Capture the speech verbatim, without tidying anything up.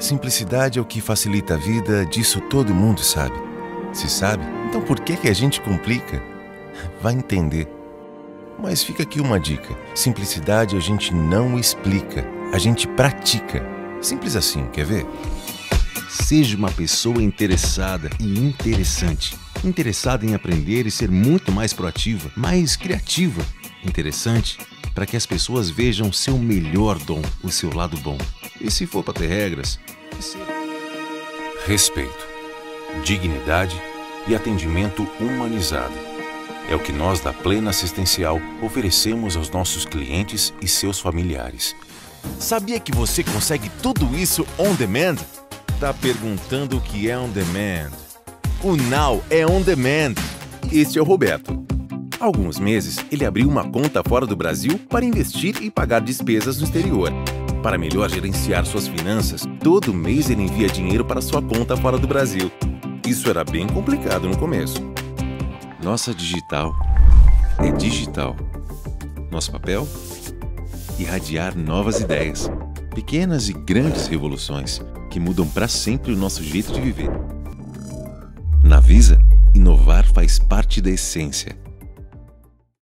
Simplicidade é o que facilita a vida, disso todo mundo sabe. Se sabe, então por que que a gente complica? Vai entender. Mas fica aqui uma dica. Simplicidade a gente não explica, a gente pratica. Simples assim, quer ver? Seja uma pessoa interessada e interessante. Interessada em aprender e ser muito mais proativa, mais criativa. Interessante para que as pessoas vejam seu melhor dom, o seu lado bom. E se for para ter regras... Respeito, dignidade e atendimento humanizado. É o que nós da Plena Assistencial oferecemos aos nossos clientes e seus familiares. Sabia que você consegue tudo isso on demand? Tá perguntando o que é on demand? O Now é on demand. Este é o Roberto. Há alguns meses, ele abriu uma conta fora do Brasil para investir e pagar despesas no exterior. Para melhor gerenciar suas finanças, todo mês ele envia dinheiro para sua conta fora do Brasil. Isso era bem complicado no começo. Nossa digital é digital. Nosso papel? Irradiar novas ideias. Pequenas e grandes revoluções que mudam para sempre o nosso jeito de viver. Na Visa, inovar faz parte da essência.